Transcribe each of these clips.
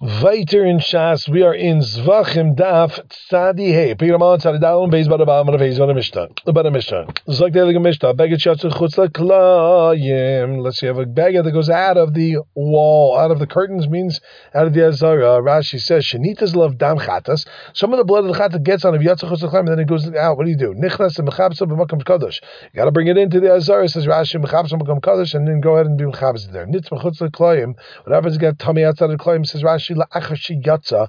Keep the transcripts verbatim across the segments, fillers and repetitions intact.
Weiter in Shas, we are in Zvachim Daf Tzadi Hey. Piramon Tzadi Dalon Beis Bada Bada Bada Beis Bada Mishnah. Bada Mishnah. Zok Delige Mishnah. Beged Shatzu Chutz LaKlayim. Let's see, have a beged that goes out of the wall, out of the curtains, means out of the Azara. Rashi says Shanitas love Dam Chatas. Some of the blood of the Chata gets on of Yatzu Chutz LaKlayim, and then it goes out. What do you do? Nichnas and Mechabsa b'Makom Kadosh. You got to bring it into the Azara. Says Rashi Mechabsa b'Makom Kadosh, and then go ahead and do Mechabsa there. Nitz Chutz LaKlayim. What happens? You got tummy outside of the Klayim. Says Rashi. You're not allowed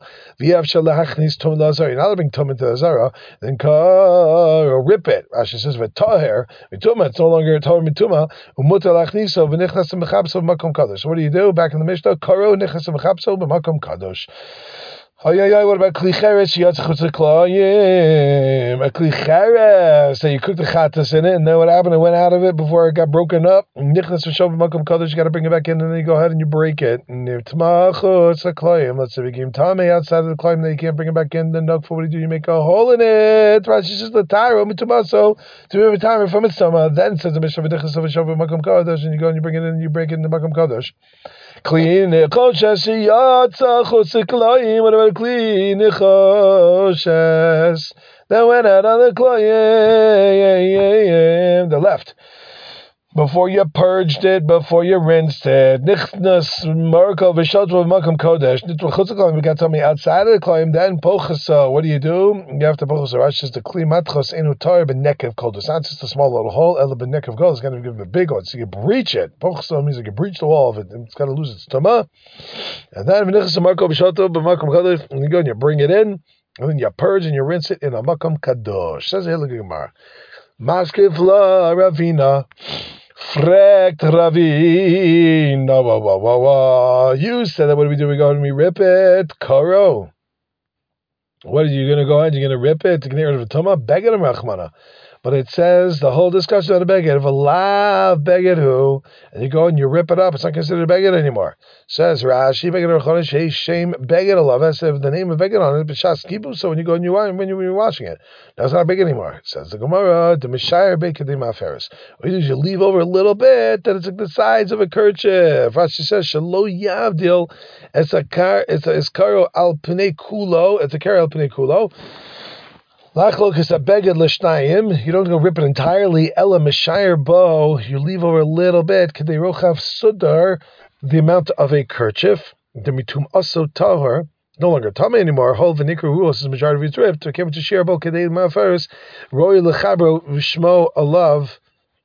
to bring tum into the zara, then or rip it. Rashi says v'taher mituma. It's no longer taher mituma. Umutar lachniso v'nichnas mechabso b'makom kadosh. So what do you do? Back in the Mishnah, karo nichnas mechabso b'makom kadosh. Oh yeah, yeah. What about kli cheres? You have to chutz l'klayim. A kli cheres. So you cooked the chatas in it, and then what happened? It went out of it before it got broken up. Nichnas v'shov b'makom kadosh. You got to bring it back in, and then you go ahead and you break it. And if tma chutz l'klayim, let's say it became tame outside of the klayim, then you can't bring it back in. Then nukfa, what do you do? You make a hole in it. Rashi says l'tayro mitumaso to be a timer from its tama. Then says the Mishnah v'nichnas v'shov b'makom kadosh, and you go and you bring it in, and you break it in the makom kadosh. Clean it. What about clean nichoshes that went out on the klayim, the left, before you purged it, before you rinsed it? Nichnas marko v'shaltva v'makom kodesh. Nitva chutz l'klayim. We got something outside of the klayim. Then pochaso. What do you do? You have to pochaso. Rashi says the kli matchos enu tar b'nekev kodesh. It's not just a small little hole. Ela b'nekev kodesh. It's going to give it a big one. So you breach it. Pochaso means like you breach the wall of it. It's got to lose its tama. And then nichnas marko v'shaltva v'makom kodesh. And you go and you bring it in, and then you purge and you rinse it in a makom kadosh. Says the Hilchah Gemara. Maskiv la ravina. Frekt Ravina, wah, wah, wah, wah. You said that. What do we do? We go and we rip it. Karo. What are you going to go ahead? You're going to rip it to get rid of a tuma? Beged and rachmana. But it says the whole discussion on a beged. If a lav beged who, and you go and you rip it up, it's not considered a beged anymore. Says Rashi, beged rachmana hey shame beged alav. That's if the name of beged on it, b'shas kibu. So when you go and you when you when you're washing it, that's not a beged anymore. It says the Gemara, the mishayer bekedim aferis. What you do is you leave over a little bit that it's like the sides of a kerchief. Rashi says shalo yavdil. It's a car. It's a iskaro al pnei kulo. It's a kar al pnei kulo. Lachlok is a beged l'shnayim. You don't go rip it entirely. Ella mishayer bo. You leave over a little bit. Kedei rochav sudar, the amount of a kerchief. The mitum also tahor. No longer tame anymore. Hol v'nikru ruos is majority of its ripped. To came to share bo kedei ma'aferis. Roy lechabro v'shmo alav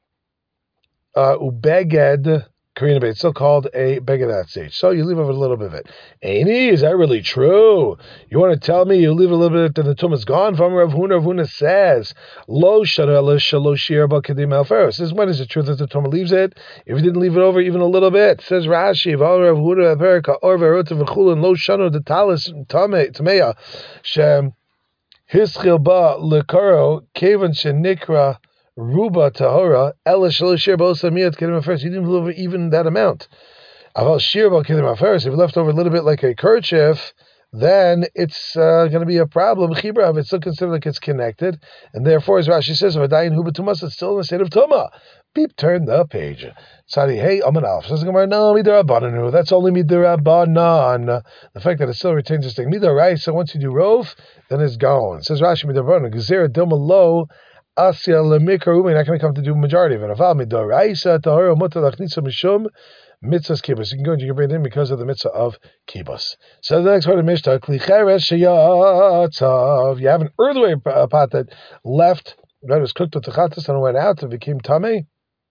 ubeged. Karina, it's still called a beged at that stage. So you leave over a little bit of it. Aini, is that really true? You want to tell me you leave a little bit and the tum is gone? From Rav Huna, Rav Huna says, Lo sharela shalo shir ba kedim alferos. This is when is it true that the tum leaves it? If you didn't leave it over even a little bit, says Rashi, Val Rav Huna America or verota v'chulin lo shano the talis tameya shem hischil ba lekaro kevan shenikra Ruba tahora ela shelo shir b'osamiyat kedim aferis. You didn't leave over even that amount. Aval shir ba kedim aferis. If you left over a little bit like a kerchief, then it's uh, going to be a problem. Chibra, it's still considered like it's connected, and therefore, as Rashi says, if a dayin hu b'tumas, it's still in a state of tuma. Beep, turn the page. Sadi, hey, Aman Alf. Says the Gemara, no, midarabanan. That's only midarabanan. The fact that it still retains this thing. Midaraisa, once you do rov, then it's gone. Says Rashi, midarabanan. Gezerah dilma lo. Asya lemikar. We're not going to come to do majority of it. Aval midoraisa tahora mutar lachnitza mishum mitzvahs kibbutz. You can go and you can bring it in because of the mitzvah of kibbutz. So the next part of Mishnah, kli cheres sheyatzav. You have an earthenware pot that left, right, it was cooked with the chatas and it went out and became tamei.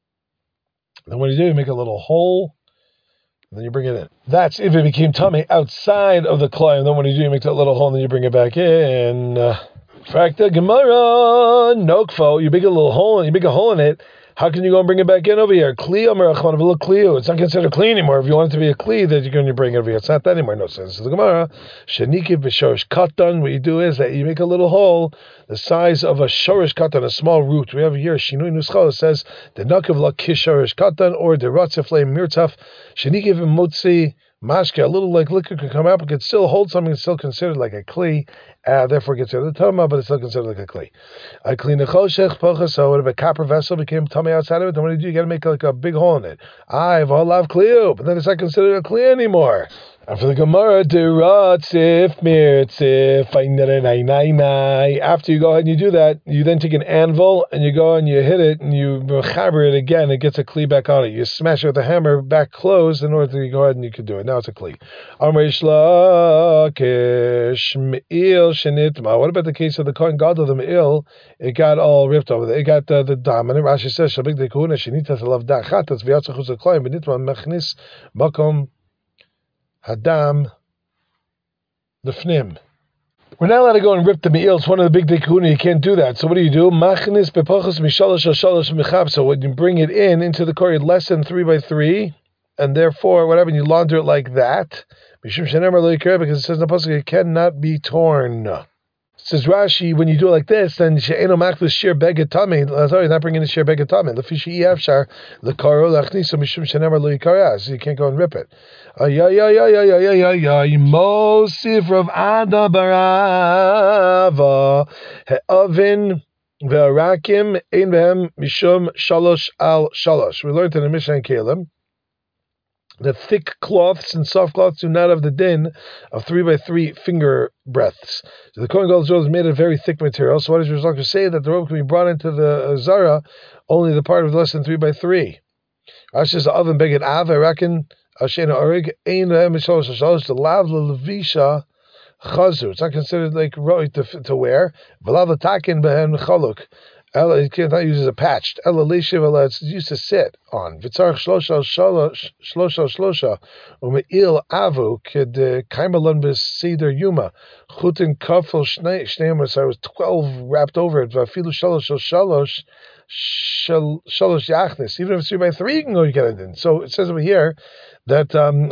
Then what do you do? You make a little hole, and then you bring it in. That's if it became tamei outside of the klayim. Then what do you do? You make that little hole, and then you bring it back in. Uh, Frakta Gemara Nokfo. You make a little hole and you make a hole in it. How can you go and bring it back in over here? Kli Omer Achman of a little Kli. It's not considered clean anymore. If you want it to be a Kli, then you're going to bring it over here. It's not that anymore. No sense. So the Gemara Shenikiv b'shorish katan. What you do is that you make a little hole the size of a shorish katan, a small root. We have here Shinui Nuschal. It says the Nakav la kishorish katan or the Ratzef le mirtaf Shenikiv motzi. Mashke, a little like liquor could come out, but could still hold something that's still considered like a kli, uh, therefore gets rid of the tama, but it's still considered like a kli. A kli nechoshech pocha. So if a copper vessel became tummy outside of it, then what do you do? You got to make like a big hole in it. I have all love kliu, but then it's not considered a kli anymore. After the Gemara, deratzif mirtzif, after you go ahead and you do that, you then take an anvil and you go and you hit it and you mechaber it again. It gets a kli back on it. You smash it with a hammer back closed in order to go ahead and you can do it. Now it's a kli. What about the case of the Kohen Gadol, the me'il? It got all ripped over. It got uh, the dominant. Rashi says, "Shabik de kuhuna shenitas alav dachatas v'yatzachus aklayim benitma mechnis makom." Hadam, the fnim. We're not allowed to go and rip the me'il. It's one of the big dekuna. You can't do that. So what do you do? Machnis bepachos mishalosh shalosh mechab. So when you bring it in into the Korah, less than three by three, and therefore whatever, you launder it like that. Mishum shenemar lo yikra, because it says in the pasuk it cannot be torn. Says Rashi, when you do it like this, then she'eno machlis shir begetame. Sorry, not bringing the shir begetame. Lefishi yafshar lekaro lachniso mishum shenemar lo yikara. So you can't go and rip it. Ay ay ay ay ay ay ay ay. Mosif Rav Ada barava he'avin ve'arakim ein behem mishum shalosh al shalosh. We learned in the Mishnah in Kalim. The thick cloths and soft cloths do not have the din of three by three finger breadths. So the Kohen Gadol's robe is made of very thick material. So what does Rizal say? That the robe can be brought into the Zara only the part of less than three by three. Rashi says, "Oven beged av, I reckon, ashena orig ein lehem mishalosh shalosh the lav levisha chazu." It's not considered like to to wear. V'lav latakin behem chaluk. Ella, it can't use as a patched. Ella leishiv, Ella, it's used to sit on. V'tzarch shlosha shlosha shlosha shlosha ume'il avu kid kaimalon b'seder yuma chutin kafel shnei shnei. So I was twelve wrapped over it. V'afilu shalosh shalosh shalosh yachnis. Even if it's three by three, you can go you get it in. So it says over here that um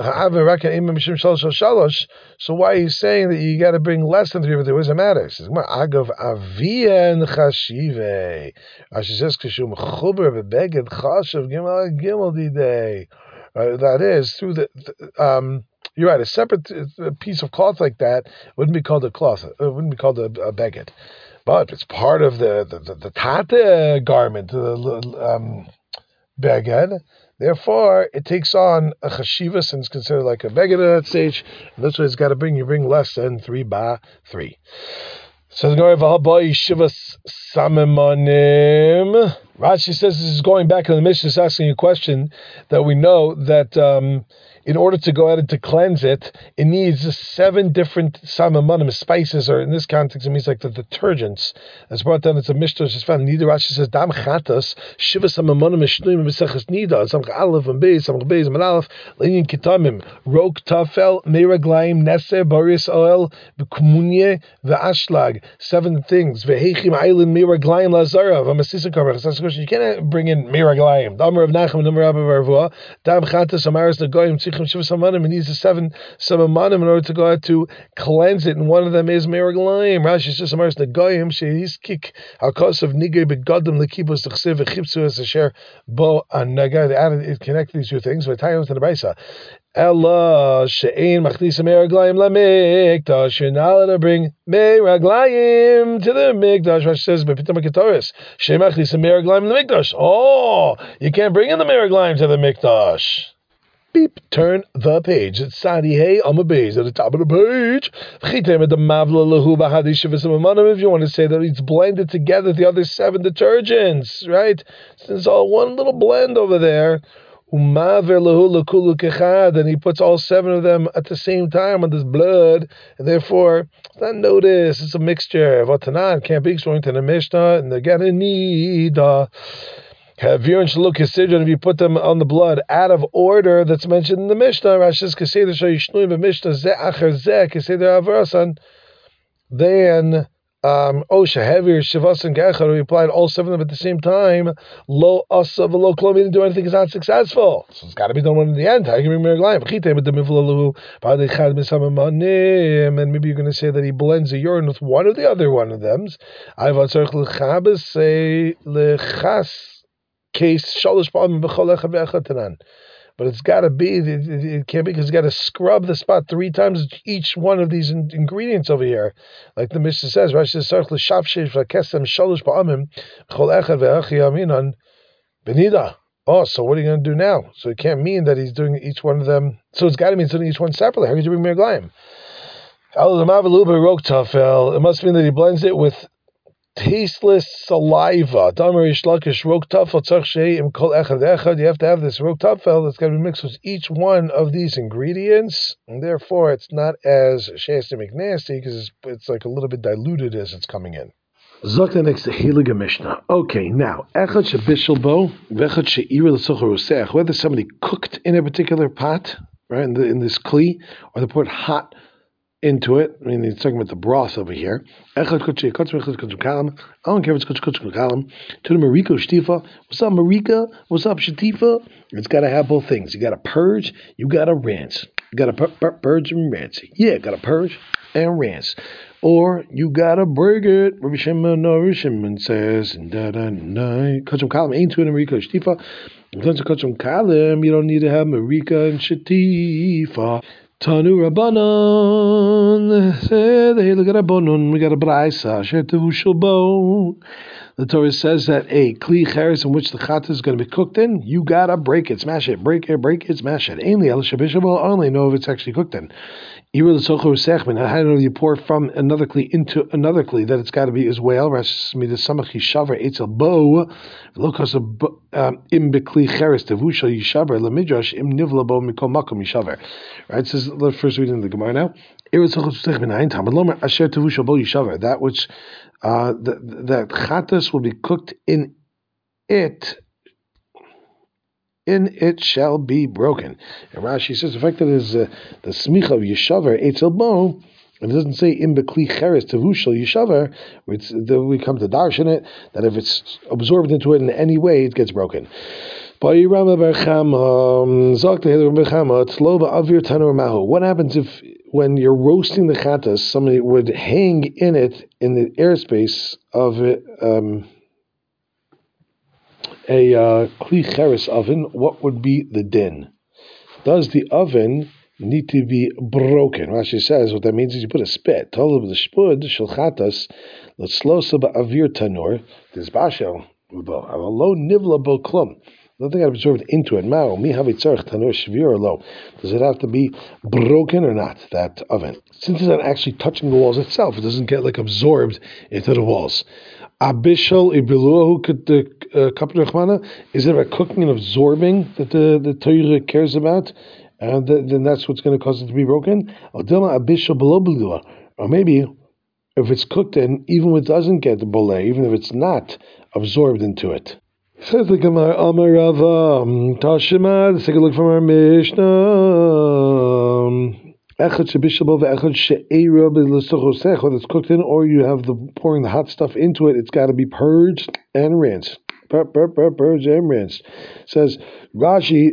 so why are you saying that you got to bring less than three by three? What does it matter? It says agav avien chashive. She says kishum chuber bebeged chashav gimel gimel didei. That is through the, the um. You're right. A separate piece of cloth like that wouldn't be called a cloth. It wouldn't be called a, a beged, but it's part of the the the, the tate garment, the um, beged. Therefore, it takes on a chashivas and it's considered like a beged at that stage. And that's why it's got to bring. You bring less than three ba three. So the Gemara Shivas Samimanim. Rashi says this is going back in the Mishnah, is asking a question that we know that um, in order to go ahead and to cleanse it, it needs seven different samimanim, spices, or in this context it means like the detergents. As brought down, it's a Mishnah which is found. Nida Rashi says Dam Chatas Shivas Samimanim Mishnuim B'Seches Nida Samch Aleph and Beis Samch Beis and Aleph Leinin Kitamim Rok Tafel Meiraglaim Neser Baris Oel B'Kumunye V'Ashlag. Seven things. V'Heichim Eilim Meiraglaim Lazara V'Masisa Karach. That's the question. You can't bring in Meiraglaim. Damar of Nachem Numar Rabba Varvua Dam Chatas Amaris Nagoyim Tzichem Shivas Samimanim. It needs the seven samimanim in order to go out to cleanse it, and one of them is Meiraglaim. Rashi says Amaris Nagoyim Sheis Kik Hakos of Nigay Begadim Lekibus T'chsev V'Chipsu as a share Bo Anaga. They added it connected these two things. But tie to the Baisa. Ella she'ein machnisa meiraglayim lamikdash. You're not allowed to bring meiraglayim to the mikdash. Rashi says, "But pitam ketoris she'ein machnisa meiraglayim lamikdash." Oh, you can't bring in the meiraglayim to the mikdash. Beep. Turn the page. It's Sadi Hey Amabeis at the top of the page. If you want to say that it's blended together with the other seven detergents, right? There's all one little blend over there. And he puts all seven of them at the same time on this blood, and therefore it's not notice. It's a mixture. Vatanan can't be going to the Mishnah, and again in need. If you put them on the blood out of order that's mentioned in the Mishnah, Rashi says then Um, Osha heavier Shivas and Gechar, we applied all seven of them at the same time. Lo Asa V'lo Klom, he didn't do anything, is not successful. So it's got to be done one in the end. How can you bring Meraglayim? And maybe you're going to say that he blends the urine with one of the other one of them. Case Shalosh Ba'am B'chol Echad V'echad Tanan. But it's got to be, it, it, it can't be, because you got to scrub the spot three times each one of these in, ingredients over here. Like the Mishnah says, Rashi says, Sarch l'shavshev v'kesem shalosh ba'amim v'chol echad v'echi aminan benida. Oh, so what are you going to do now? So it can't mean that he's doing each one of them. So it's got to mean doing each one separately. How could you bring Merglayim? It must mean that he blends it with tasteless saliva. You have to have this rok tafel that's going to be mixed with each one of these ingredients, and therefore it's not as shastic nasty because it's, it's like a little bit diluted as it's coming in. Zok the next Heilige Mishnah. Okay, now echad shebishel bo vechad she'ira l'socher usech. Whether somebody cooked in a particular pot, right, in, the, in this kli, or they put hot into it. I mean, he's talking about the broth over here. Echad kutchi kutchi kutchi kutchi kalam. I don't care if it's kutchi kutchi kalam. To the marika shtifa. What's up, marika? What's up, shtifa? It's got to have both things. You got to purge. You got to rinse. You got to pur- pur- purge and rinse. Yeah, got to purge and rinse. Or you gotta break it. Rabbi Shimon, no, Rabbi Shimon says, da da da. Kachum kalam ain't to it marika shtifa. Kachum kalam, you don't need to have marika and shtifa. Tanu Rabbanon, say they look at Rabbanon. We got a braysa. Shetevu shulbo. The Torah says that a kli cheres in which the chat is going to be cooked in, you gotta break it, smash it, break it, break it, smash it. Ainly el shabishabo. Only know if it's actually cooked in. How do you know you pour from another kli into another kli that it's got to be as well? Right? It says the first reading of the Gemara now. That which uh, that chatas will be cooked in it. In it shall be broken. And Rashi says the fact that it is uh, the smicha of yeshaver etzel bo, and it doesn't say in bekli cheres tevushal yeshaver, which we come to darsh in it that if it's absorbed into it in any way, it gets broken. What happens if when you're roasting the chatas, somebody would hang in it in the airspace of it? Um, a uh, kli cheres oven, what would be the din? Does the oven need to be broken? Rashi says what that means is you put a spit. Tolu b'shpud shel chatas l'tzlosa ba'avir tanur tizbashel bo avalo nivla bo klum. Nothing got absorbed into it. Mao mi havitzarch tanur shvir or lo. Does it have to be broken or not? That oven, since it's not actually touching the walls itself, it doesn't get like absorbed into the walls. Abishal ibiluahu kapnechmana. Is it about cooking and absorbing that the the Torah cares about? And uh, then that's what's going to cause it to be broken. Or maybe if it's cooked in, even if it doesn't get the boleh, even if it's not absorbed into it. Says the Gemara, Amar Rava, Tashima. Let's take a look from our Mishnah. Whether it's cooked in or you have the pouring the hot stuff into it, it's got to be purged and rinsed. Pur, pur, pur, purge and rinsed. It says Rashi,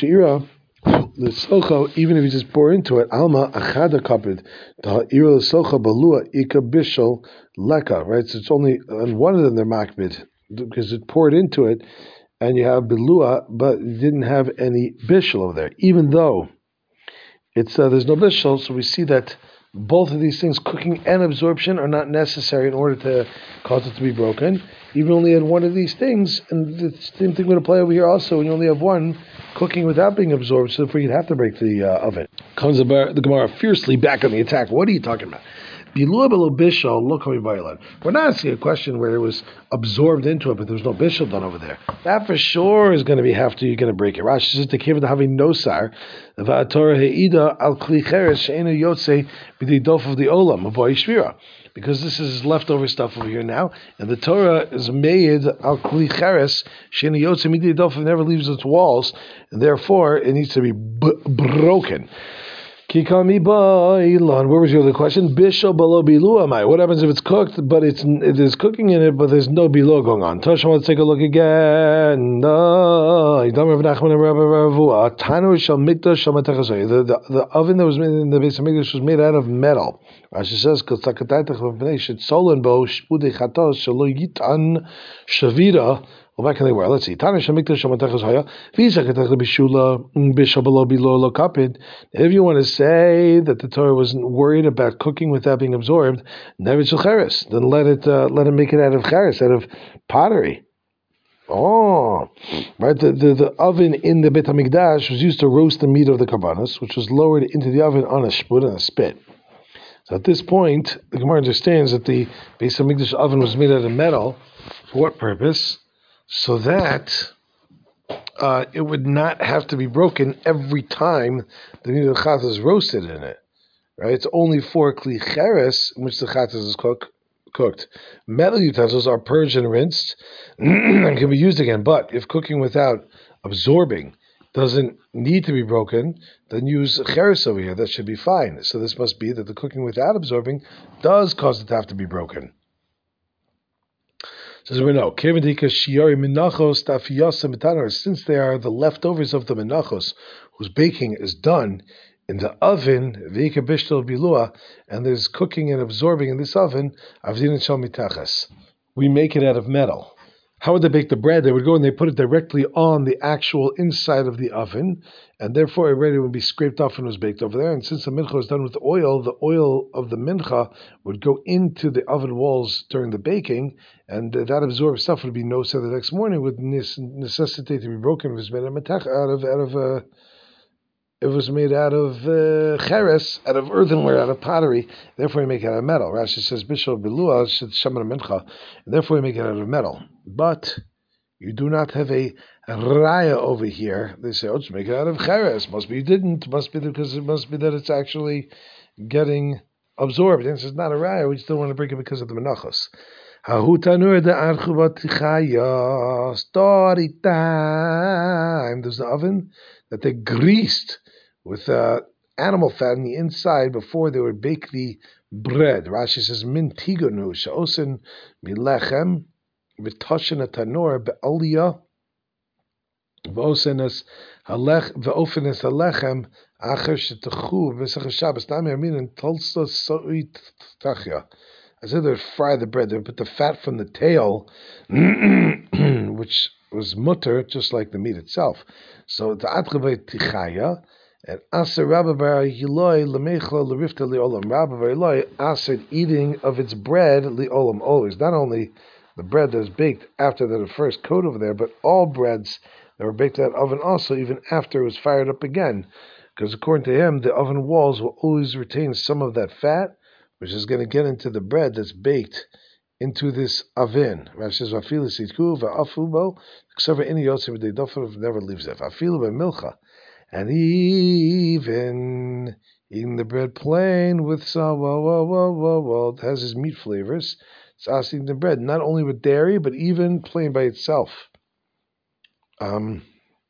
even if you just pour into it, Alma achada kapid ta'ira l'socha balua ika bishel leka. Right, so it's only on one of them they're makbid because it poured into it, and you have bilua, but you didn't have any bishel over there, even though. It's uh, there's no bishul, so we see that both of these things, cooking and absorption, are not necessary in order to cause it to be broken. Even only had one of these things, and the same thing would apply over here also. When you only have one, cooking without being absorbed, so therefore you'd have to break the uh, oven. Comes the, the Gemara fiercely back on the attack. What are you talking about? We're not asking a question where it was absorbed into it, but there was no bishul done over there. That for sure is going to be after you're going to break it. Rashi says to kiv having no sar, va'atorah heida al kli cheres she'enu yotze b'didof of the olam avoy shvira. Because this is leftover stuff over here now, and the Torah is made al kli cheres she'enu yotze b'didof, never leaves its walls, and therefore it needs to be b- broken. Kikami ba'ilan. Where was your other question? Bishel below bilu amai. What happens if it's cooked, but it's it is cooking in it, but there's no bilo going on? Toshma, let's take a look again. The the the oven that was made in the base of Mikdash was made out of metal. Rashi says, Go back in the world. Let's see. If you want to say that the Torah wasn't worried about cooking without being absorbed, then let it uh, let it make it out of cheres, out of pottery. Oh, right. The, the, the oven in the Beit HaMikdash was used to roast the meat of the karbanos, which was lowered into the oven on a spit on a spit. So at this point, the Gemara understands that the Beit HaMikdash oven was made out of metal. For what purpose? So that uh, it would not have to be broken every time the meat of the chatas is roasted in it. Right? It's only for kli cheres in which the chatas is cooked. Cooked. Metal utensils are purged and rinsed and can be used again. But if cooking without absorbing doesn't need to be broken, then use cheres over here. That should be fine. So this must be that the cooking without absorbing does cause it to have to be broken. So as we know, since they are the leftovers of the menachos, whose baking is done in the oven, and there's cooking and absorbing in this oven, we make it out of metal. How would they bake the bread? They would go and they put it directly on the actual inside of the oven, and therefore already would be scraped off and was baked over there. And since the mincha was done with oil, the oil of the mincha would go into the oven walls during the baking, and that absorbed stuff would be no said the next morning, would necessitate to be broken if it was made out of out of uh, it was made out of uh, cheres, out of earthenware, out of pottery. Therefore, you make it out of metal. Rashi says, "Bishul bilua shaman mincha," and therefore you make it out of metal. But you do not have a raya over here. They say, "Oh, just make it out of cheres." Must be you didn't. Must be because it must be that it's actually getting absorbed. And it's not a raya. We still want to break it because of the menachos. Hahu tanur de archuvat story time. There's the oven that they greased with uh, animal fat on the inside before they would bake the bread. Rashi says, "Min tigonu she'osin milechem v'toshen tanur be'aliyah v'osenes halech v'ofenes halechem acher shetechu v'sech Shabbos nami amin and tolsa so'it tachya." I said they would fry the bread. They would put the fat from the tail, which was mutter, just like the meat itself. So the atchavei tichaya. And Aser Rabba Bar Yiloi Lemechla Lerifta Liolam. Rabba Bar Yiloi Aser eating of its bread Liolam always. Not only the bread that is baked after the first coat over there, but all breads that were baked in that oven also, even after it was fired up again. Because according to him, the oven walls will always retain some of that fat, which is going to get into the bread that's baked into this oven. Rashi says, "Vafilu sitku va'afubo," except for any yotzim, they never leaves it. Vafilu b'milcha. And even eating the bread plain with some, well, well, well, well, well, it has his meat flavors. It's us eating the bread, not only with dairy, but even plain by itself. Um,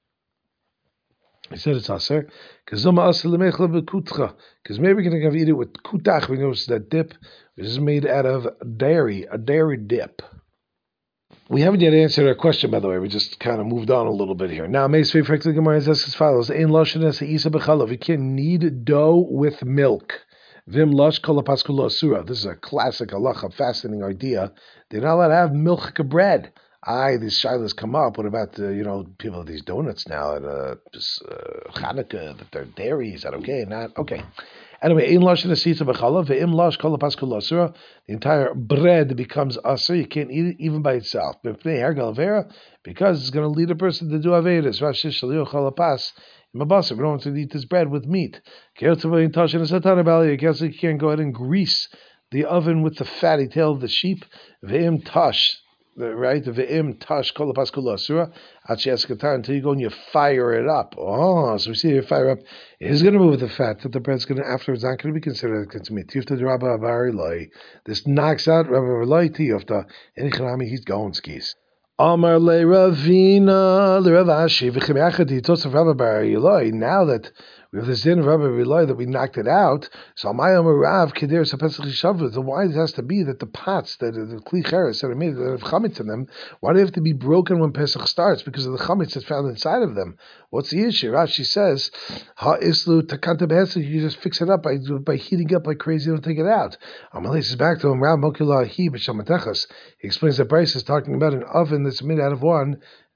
he said it's aser, because maybe we're going to eat it with kutach. We know it's that dip, which is made out of dairy, a dairy dip. We haven't yet answered our question, by the way. We just kind of moved on a little bit here. Now, Meisvei Fractal Gemara is as follows: Ein loshen es isa b'chalav. You can't knead dough with milk. Vim losh kol hapaskul asura. This is a classic halacha, fascinating idea. They're not allowed to have milk bread. Aye, these shilas come up. What about the, you know, people, these donuts now at uh, uh, Hanukkah, that they're dairy? Is that okay? Not okay. Anyway, in lashon asita b'chalav ve'im lash kol hapaskul asura. The entire bread becomes asur. You can't eat it even by itself. Because it's going to lead a person to do avedis. Rashi shalio chol hapas. We don't want to eat this bread with meat. You can't go ahead and grease the oven with the fatty tail of the sheep. Ve'im tash. Right, the ve'im tash kol hapaskul asura until you go and you fire it up. Oh, so we see you fire up. It is going to move the fat that the bread's going to afterwards not going to be considered as meat. This knocks out Rabba Bar Tiyufta and Ichanami. He's going skis. Amar le Ravina le Rav Ashi v'chemiachati tosaf Rabba Bar Yiloi. Now that we have this din of Rabba Bar Yiloi that we knocked it out, so my Amar Rav Keder Sapesach Shavut. So why it has to be that the pots that are the kli cheres that are made that have chametz in them, why do they have to be broken when Pesach starts? Because of the chametz that's found inside of them. What's the issue? Rashi says, Ha islu takanta behesach. You just fix it up by by heating up like crazy. Don't take it out. Amalei says back to him. Rav Mokila He b'Shamatechas. He explains that Bryce is talking about an oven that's made out of one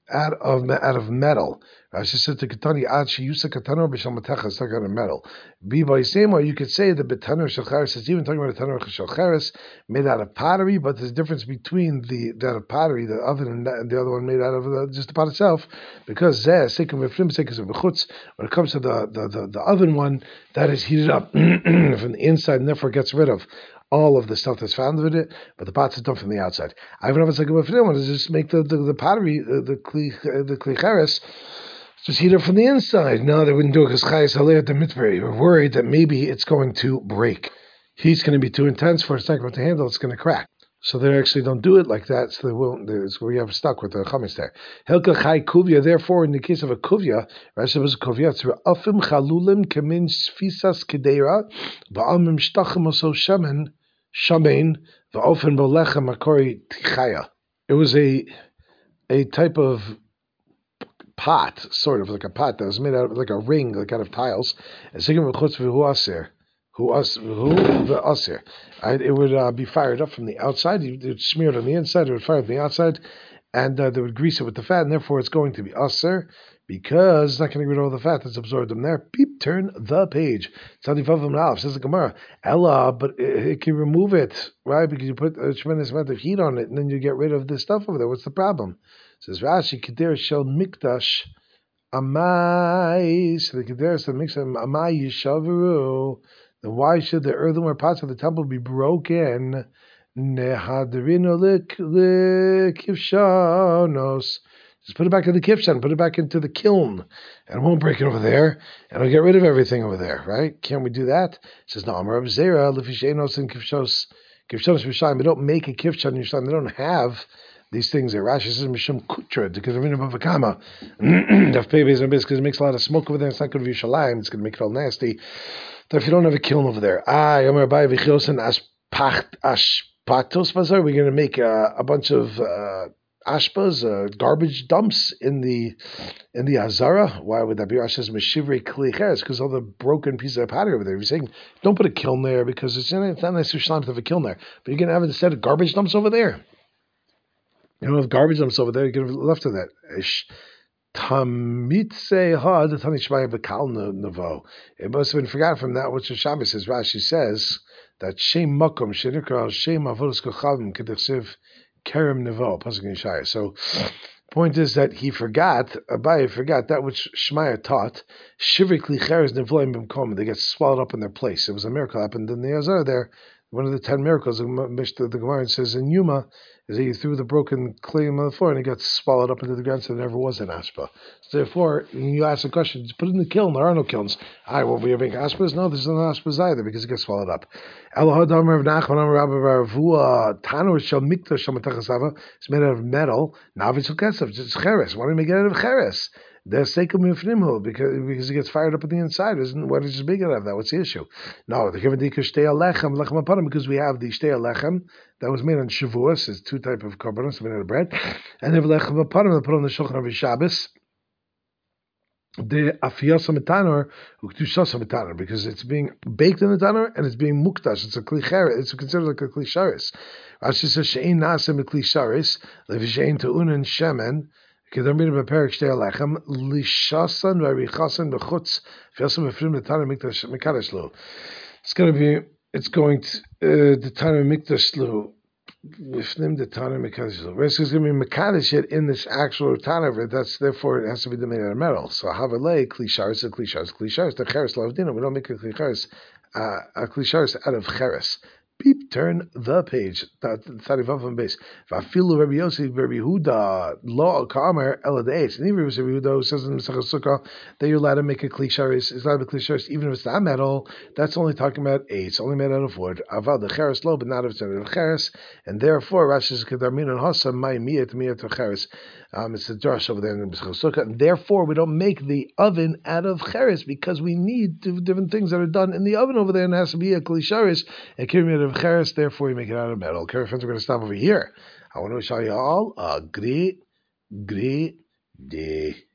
out of out of metal. Rashi said to Katani ad sheyusa katanor b'shalmatecha, stuck out of metal. Be by same way, you could say the betanor shalcheres is even talking about a tanor shalcheres made out of pottery, but there's a difference between the that of pottery, the oven, and, that, and the other one made out of the, just the pot itself, because zeh sekum v'flim sekus v'chutz. When it comes to the, the the the oven one, that is heated up from the inside and therefore gets rid of all of the stuff that's found with it, but the pots is done from the outside. I have a second one to just make the, the, the pottery, uh, the kli, uh, the klicheres, just heat it from the inside. No, they wouldn't do it because Chayes Haleh at the Mitzvah. We're worried that maybe it's going to break. Heat's going to be too intense for it's not going to handle, it's going to crack. So they actually don't do it like that, so they won't. It's where you have stuck with the chametz there. Helka chai kuvia. Therefore, in the case of a kuvia, Rashi was a kuvia. It's afim chalulim kemin sfisas kedera va'almim shtachim oso shamen shamein va'ofen bolechem makori tichaya. It was a a type of pot, sort of like a pot that was made out of like a ring, like out of tiles. And sigim v'chutz v'hu aser. Who us who the usir? It would uh, be fired up from the outside. It would smear it on the inside. It would fire it on the outside, and uh, they would grease it with the fat. And therefore, it's going to be usir because it's not going to get rid of all the fat that's absorbed in there. Peep, turn the page. Tzadivavim says the Gemara. Ella, but it, it can remove it, right? Because you put a tremendous amount of heat on it, and then you get rid of this stuff over there. What's the problem? It says Rashi Keder Shel Mikdash Amai. So the Keder Shel Mikdash Amai Yishaveru. Then why should the earthenware pots of the temple be broken? Just put it back in the kivshan, put it back into the kiln, and it won't break it over there, and it'll get rid of everything over there, right? Can't we do that? It says, no, Amar Zera, Lefishenos and Kivshos, Kivshonos Rishayim. They don't make a kivshan in Yerushalayim. They don't have these things there. Rashi says, Mishum Kutra, because of Avakama. Because it makes a lot of smoke over there. It's not going to be Yerushalayim. It's going to make it all nasty. So if you don't have a kiln over there, ah, Yomer Abai V'chiosen Ashpacht Ashpatos Bazar, we're going to make uh, a bunch of uh, ashpas, uh, garbage dumps in the in the Azara. Why would that be? Rashi says Meshivre Klicheres, because all the broken pieces of pottery over there. If you're saying don't put a kiln there because it's, it's not nice to have a kiln there, but you're going to have instead of garbage dumps over there. You don't have garbage dumps over there. You're going to have left of that. Tamitse ha the Tani Shmaya B'Kal Nevo. It must have been forgotten from that which the Shabbos says. Rashi says that Shem Makom Shenikra Shem Avodas Kochavim Kedechsiv Kerem Nevo Pasuk Yeshaya. So, point is that he forgot. Abaye forgot that which Shmaya taught. Shivrik Licheres Nevloim B'Kom. They get swallowed up in their place. It was a miracle happened in the Azar there. One of the ten miracles, the Gemara says in Yuma, is that he threw the broken clay on the floor and it got swallowed up into the ground, so there never was an ashpa. So therefore, when you ask a question, just put it in the kiln. There are no kilns. I will we make ashpas? No, there's no ashpas either because it gets swallowed up. It's made out of metal. It's cheres. Why do you make it out of cheres? The seikum mifnimhu because because it gets fired up at the inside. Isn't what is big out of that? What's the issue? No, the kivadika shtei alechem lechem apanim because we have the shtei alechem that was made on Shavuos. It's two type of korbanos made out of bread, and they have lechem apanim that put on the shulchan of Shabbos. The afiyasa metanor uktushasa metanor because it's being baked in the tanor and it's being muktash. It's a klicher. It's considered like a klisharis. Rashi says she'ein naasem klisharis levishein te'unan shemen. It's going to be, it's going to, uh, the Tana Mikdash Lu, Mifnim the Tana Mikdash Lu. It's going to be Mekadesh yet in this actual Tana of it, that's therefore it has to be made out of metal. So Havalei, Klisharis, a Klisharis, Klisharis, the Cheres Lavdina. We don't make a Klisharis, uh, a Klisharis out of Cheres. Beep, turn the page. Thirty-five base. Vafilu Rabbi Yossi, Rabbi Yehuda, Lo Kamer Eladeis. And even Rabbi Yehuda who says in Masechah Sukkah that you're allowed to make a klisharis, it's allowed to be klisharis, even if it's not metal. That's only talking about eight. It's only made out of wood. Avad the cheres lo, but not if it's out of cheres. And therefore, Rashi says Kedarmin and Hasa my miyat miyat to cheres. Um, it's a drush over there in the Masechah Sukkah. And therefore, we don't make the oven out of cheres because we need different things that are done in the oven over there, and it has to be a klisharis. And of cheres, therefore you make it out of metal. Okay, friends, we're going to stop over here. I want to show you all a great, great day.